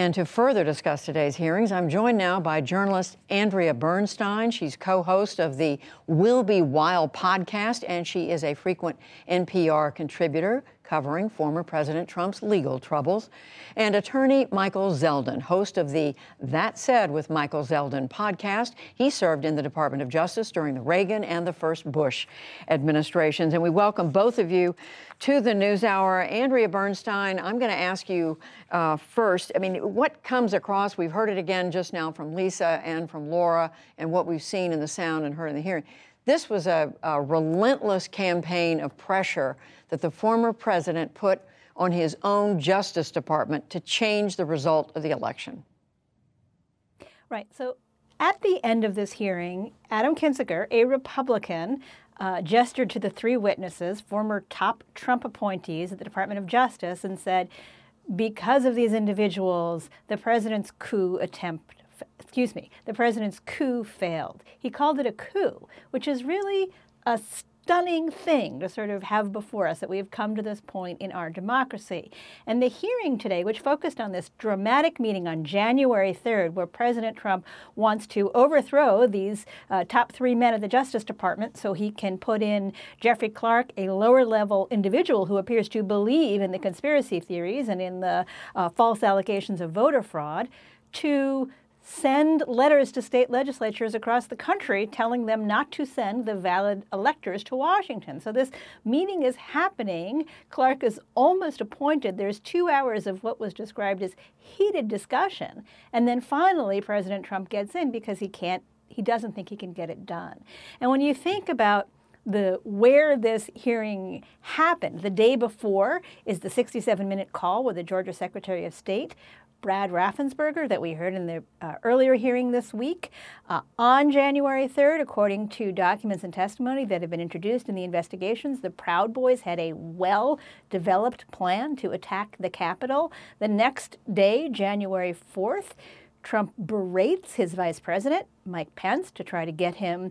And to further discuss today's hearings, I'm joined now by journalist Andrea Bernstein. She's co-host of the Will Be Wild podcast, and she is a frequent NPR contributor covering former President Trump's legal troubles. And attorney Michael Zeldin, host of the That Said with Michael Zeldin podcast. He served in the Department of Justice during the Reagan and the first Bush administrations. And we welcome both of you to the NewsHour. Andrea Bernstein, I'm going to ask you first, I mean, what comes across, we've heard it again just now from Lisa and from Laura, and what we've seen in the sound and heard in the hearing. This was a relentless campaign of pressure that the former president put on his own Justice Department to change the result of the election. Right. So at the end of this hearing, Adam Kinzinger, a Republican, gestured to the three witnesses, former top Trump appointees at the Department of Justice, and said, because of these individuals, the president's coup failed. He called it a coup, which is really a stunning thing to sort of have before us, that we have come to this point in our democracy. And the hearing today, which focused on this dramatic meeting on January 3rd, where President Trump wants to overthrow these top three men at the Justice Department so he can put in Jeffrey Clark, a lower-level individual who appears to believe in the conspiracy theories and in the false allegations of voter fraud, to send letters to state legislatures across the country telling them not to send the valid electors to Washington. So this meeting is happening. Clark is almost appointed. There's 2 hours of what was described as heated discussion. And then finally, President Trump gets in because he doesn't think he can get it done. And when you think about where this hearing happened, the day before is the 67-minute call with the Georgia Secretary of State, Brad Raffensperger, that we heard in the earlier hearing this week. On January 3rd, according to documents and testimony that have been introduced in the investigations, the Proud Boys had a well-developed plan to attack the Capitol. The next day, January 4th, Trump berates his vice president, Mike Pence, to try to get him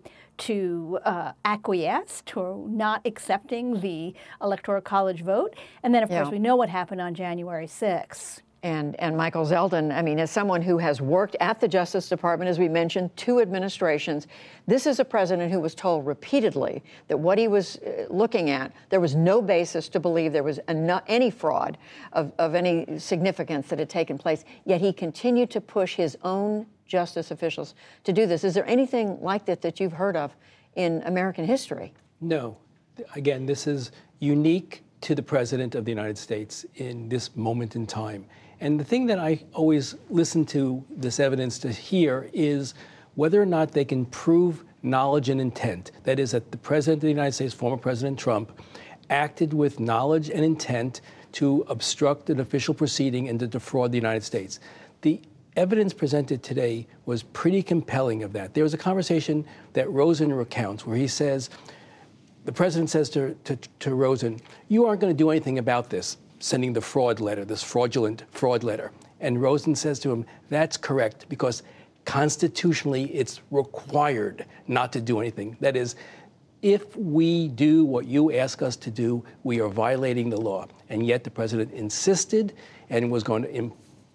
to acquiesce to not accepting the Electoral College vote. And then, of course, we know what happened on January 6th. And Michael Zeldin, I mean, as someone who has worked at the Justice Department, as we mentioned, 2 administrations, this is a president who was told repeatedly that what he was looking at, there was no basis to believe there was any fraud of any significance that had taken place, yet he continued to push his own justice officials to do this. Is there anything like that you've heard of in American history? No. Again, this is unique to the President of the United States in this moment in time. And the thing that I always listen to this evidence to hear is whether or not they can prove knowledge and intent. That is, that the President of the United States, former President Trump, acted with knowledge and intent to obstruct an official proceeding and to defraud the United States. The evidence presented today was pretty compelling of that. There was a conversation that Rosen recounts where he says, the president says to Rosen, you aren't going to do anything about this, sending the fraud letter, this fraudulent fraud letter. And Rosen says to him, that's correct, because constitutionally it's required not to do anything. That is, if we do what you ask us to do, we are violating the law. And yet the president insisted and was going to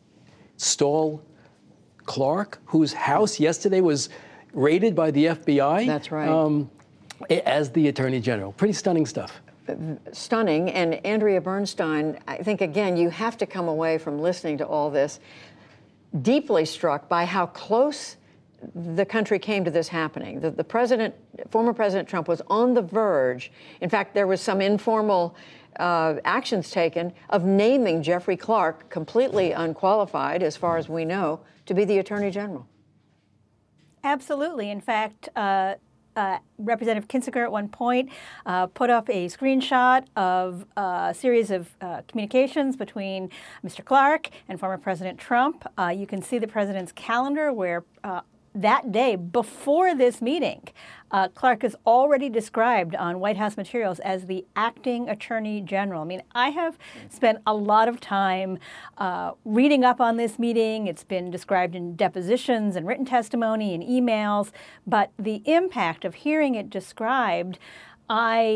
install Clark, whose house yesterday was raided by the FBI. That's right. As the Attorney General. Pretty stunning stuff. Stunning. And Andrea Bernstein, I think, again, you have to come away from listening to all this deeply struck by how close the country came to this happening. The president, former President Trump, was on the verge. In fact, there was some informal actions taken of naming Jeffrey Clark, completely unqualified, as far as we know, to be the Attorney General. Absolutely. In fact, Representative Kinzinger at one point put up a screenshot of a series of communications between Mr. Clark and former President Trump. You can see the president's calendar where that day, before this meeting, Clark is already described on White House materials as the acting Attorney General. I mean, I have spent a lot of time reading up on this meeting. It's been described in depositions and written testimony and emails, but the impact of hearing it described, I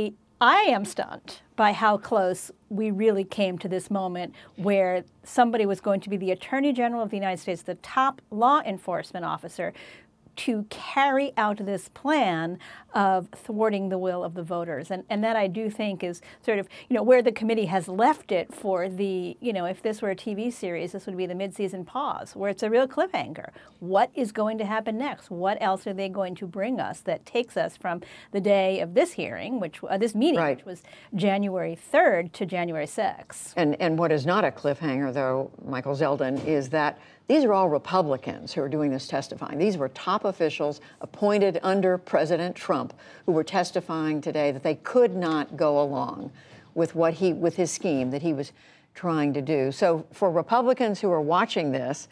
I am stunned by how close we really came to this moment where somebody was going to be the Attorney General of the United States, the top law enforcement officer, to carry out this plan of thwarting the will of the voters. And that I do think is sort of, where the committee has left it for the, if this were a TV series, this would be the mid-season pause, where it's a real cliffhanger. What is going to happen next? What else are they going to bring us that takes us from the day of this hearing, this meeting, right, which was January 3rd to January 6th? And what is not a cliffhanger, though, Michael Zeldin, is that these are all Republicans who are doing this testifying. These were top officials appointed under President Trump who were testifying today that they could not go along with with his scheme that he was trying to do. So for Republicans who are watching this,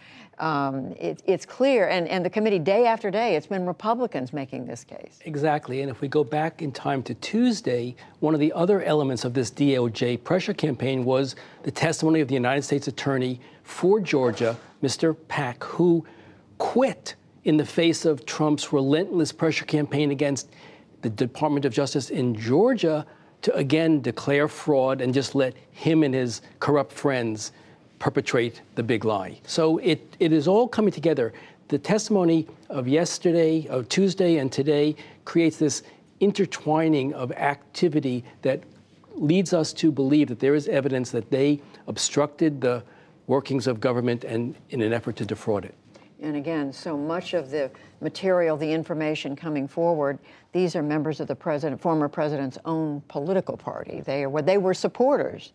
it's clear, and the committee day after day, it's been Republicans making this case. Exactly, and if we go back in time to Tuesday, one of the other elements of this DOJ pressure campaign was the testimony of the United States Attorney for Georgia, Mr. Pack, who quit in the face of Trump's relentless pressure campaign against the Department of Justice in Georgia to again declare fraud and just let him and his corrupt friends perpetrate the big lie. So it is all coming together. The testimony of yesterday, of Tuesday and today creates this intertwining of activity that leads us to believe that there is evidence that they obstructed the workings of government and in an effort to defraud it. And again, so much of the material, the information coming forward, these are members of the former president's own political party. They were supporters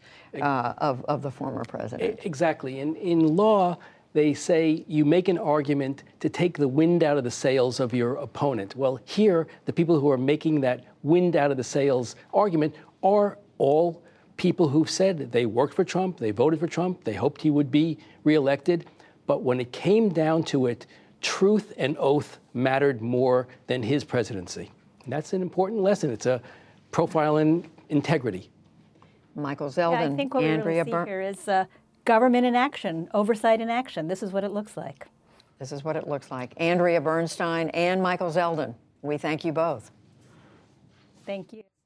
of the former president. Exactly. In law, they say you make an argument to take the wind out of the sails of your opponent. Well, here, the people who are making that wind out of the sails argument are all people who've said they worked for Trump, they voted for Trump, they hoped he would be reelected. But when it came down to it, truth and oath mattered more than his presidency. And that's an important lesson. It's a profile in integrity. Michael Zeldin, I think what Andrea we really see here is government in action, oversight in action. This is what it looks like. This is what it looks like. Andrea Bernstein and Michael Zeldin, we thank you both. Thank you.